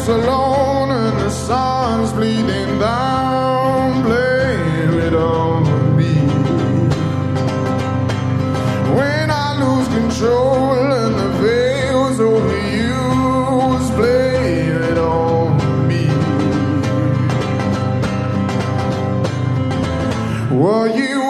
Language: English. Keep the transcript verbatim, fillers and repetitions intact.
house alone and the sun's bleeding down. Blame it on me. When I lose control and the veil's overused, blame it on me. Were you